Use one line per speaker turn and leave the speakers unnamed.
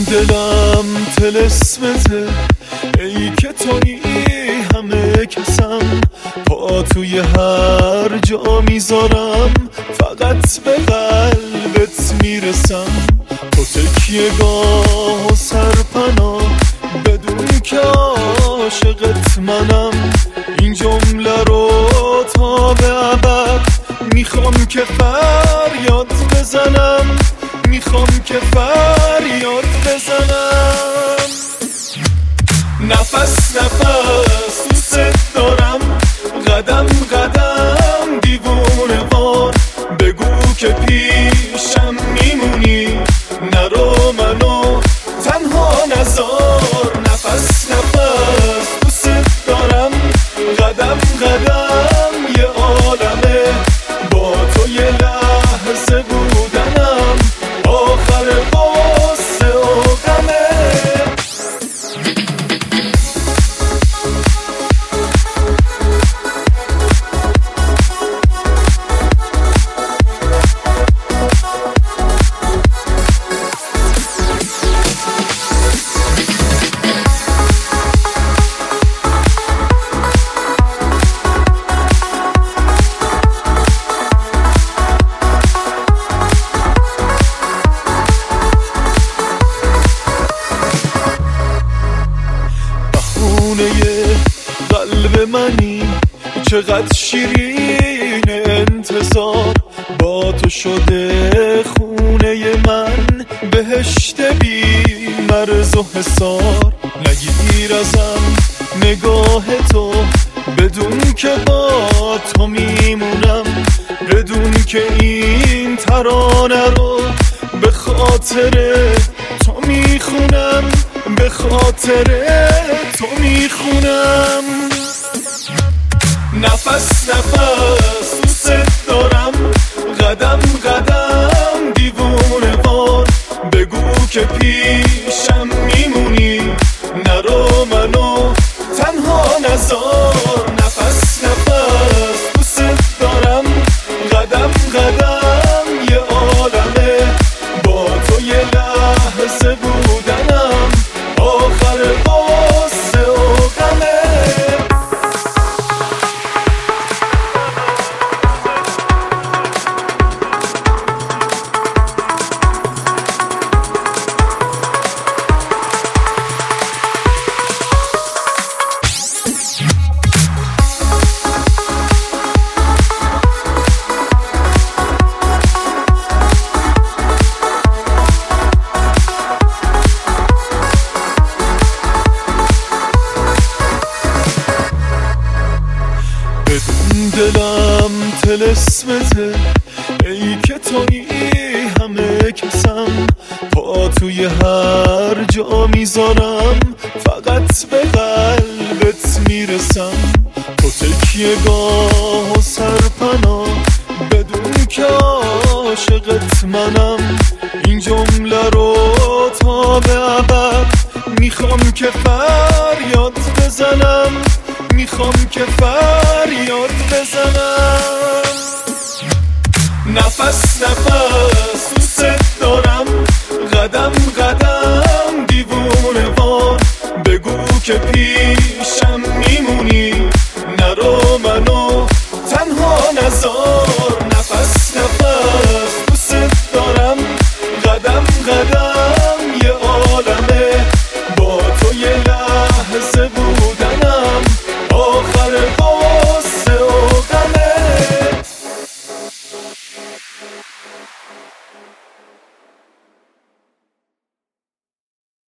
دلم طلسمته، ای که تویی همه کسم، پا توی هر جا میذارم، فقط به قلبت میرسم. تو تکیه گاه و سرپناه، بدون که عاشقت منم. این جمله رو تا به ابد میخوام که فریاد بزنم، میخوام که فریاد بزنم. نفس نفس دوست دارم، قدم قدم دیوونه وار، بگو که پیشم میمونی، نرو منو تنها نذار. نفس نفس دوست دارم، قدم قدم یه عالمه، با تو یه لحظه بودنم آخر قصه و غمه. قلب منی چقدر شیرین انتظار، با تو شده خونه من بهشت بی مرز و حصار. نگیر ازم نگاه تو، بدون که با تو میمونم، بدون که این ترانه رو به خاطر تو میخونم، به خاطر تو میخونم. نفس نفس دوست دارم، قدم قدم دیوونه وار، بگو که پیشم میمونی، نرو منو تنها نذار. نفس نفس دوست دارم، قدم قدم یه عالمه، با تو یه لحظه بودنم آخر قصه و غمه. دلم طلسمته، ای که تویی همه کسم، پا توی هر جا میذارم، فقط به قلبت میرسم. تو تکیه گاه و سرپناه، بدون که عاشقت منم. این جمله رو تا به ابد میخوام که فریاد بزنم، میخوام که فریاد بزنم. نفس نفس دوست دارم، قدم قدم دیوونه وار، بگو که پیشم